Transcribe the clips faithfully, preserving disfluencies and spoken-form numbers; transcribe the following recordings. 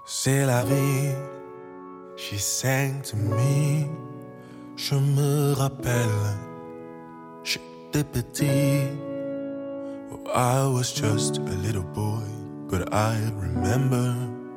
C'est la vie, she sang to me. Je me rappelle, j'étais petit. Oh, I was just a little boy, but I remember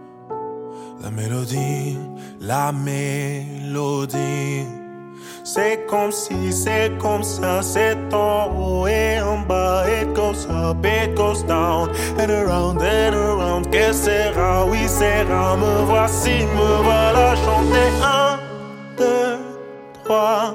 la mélodie, la mélodie. C'est comme si, c'est comme ça, c'est en haut et en bas. It goes up, it goes down, and around and around. Que sera, oui sera, me voici, me voilà chanter. Un, deux, trois,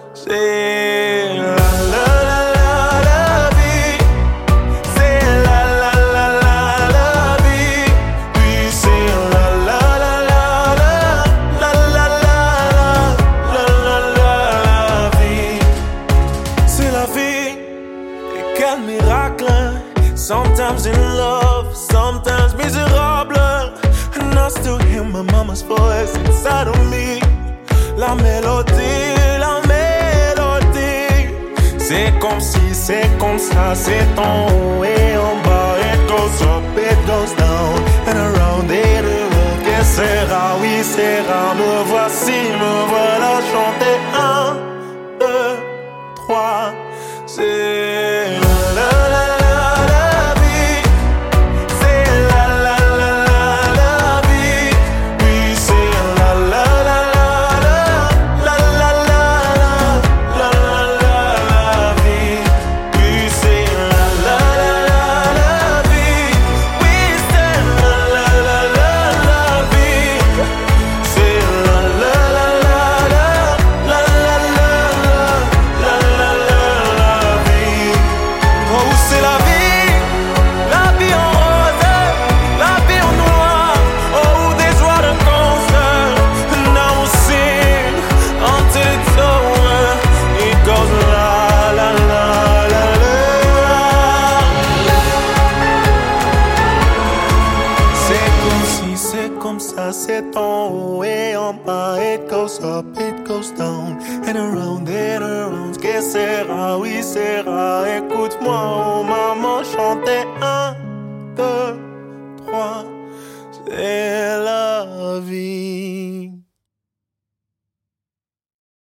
c'est la la la la la vie. C'est la la la la la vie. Puis c'est la la la la la la la la la la la vie. C'est la vie. Et quel miracle. Sometimes in love, sometimes miserable. And I still hear my mama's voice inside of me. La mélodie, la mélodie. C'est comme si, c'est comme ça, c'est en haut et en bas. It goes up, it goes down, and around and around. Que sera, oui sera, me voici, me voilà chanter. Un, deux, trois, c'est la la la la la vie. C'est la la la la la vie. Oui, c'est la la la la la la la la la la la vie. Oui, c'est la la la la la vie. Oui, c'est la la la la la vie. C'est la la la la la la la la la la la vie. Oh, c'est la vie, la vie en rose, la vie en noir. Oh, des joies de concert. Now we'll sing until it's over. It goes la la la la la. C'est comme si, c'est comme ça, c'est en haut et en bas. It goes up, it goes down, and around and around. Que sera, oui sera, écoute-moi.